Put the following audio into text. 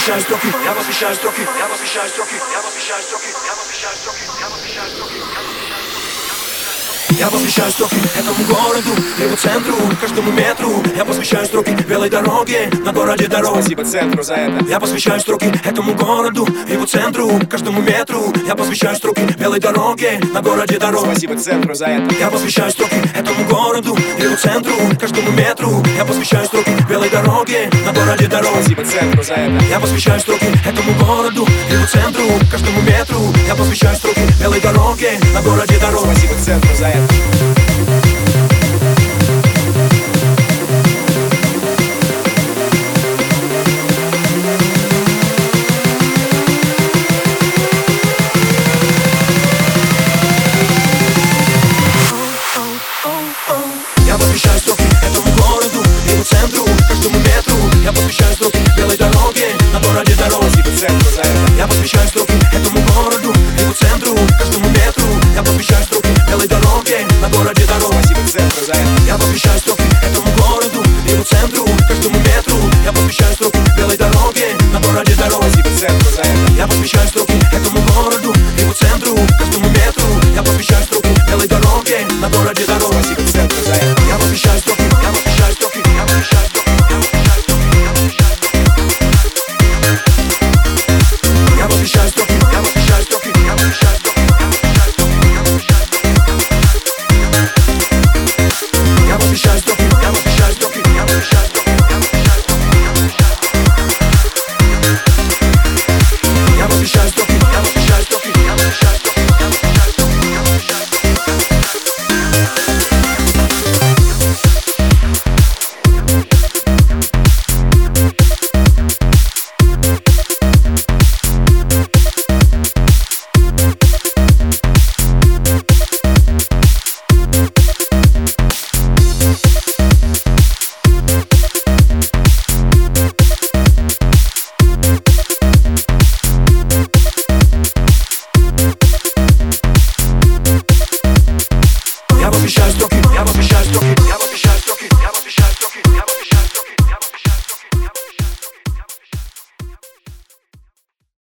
восхищаю строки, я восхищаю строки, я восхищаю строки, я восхищаю строки, я восхищаю строки, я восхищаю строки, я посвящаю строки этому городу, его центру, каждому метру. Я посвящаю строки белой дороге на городе дорог. Спасибо центру за это. Я посвящаю строки этому городу, его центру, каждому метру. Я посвящаю строки белой дороге на городе дорог. Спасибо центру за это. Я посвящаю строки этому городу, его центру, каждому метру. Я посвящаю строки белой дороге на городе дорог. Спасибо центру за это. Я посвящаю строки этому городу, его центру, каждому метру. Я посвящаю строки белой дороге на городе дорог. Спасибо центру за это. Я посвящаю строки этому городу, его центру, каждому метру. Я посвящаю строки белой дороге на городе дорог. Спасибо центру за это. Я посвящаю строки этому городу, его центру, каждому метру. Я посвящаю строки белой дороге на городе дорог. Спасибо центру за это. Я посвящаю строки этому городу, его центру, каждому метру. Я посвящаю строки белой дороге на городе дорог. Спасибо центру за это. Я посвящаю строки этому городу, его центру, каждому метру. Я посвящаю строки белой дороге на городе дорог. Спасибо центру за это. Я посвящаю строки, я посвящаю строки, я посвящаю строки, я посвящаю строки, я посвящаю строки, я посвящаю строки, я посвящаю строки, я посвящаю строки, я посвящаю строки, я посвящаю строки, я посвящаю строки, я посвящаю строки. Я посвящаю строки, я посвящаю строки, я посвящаю строки, я посвящаю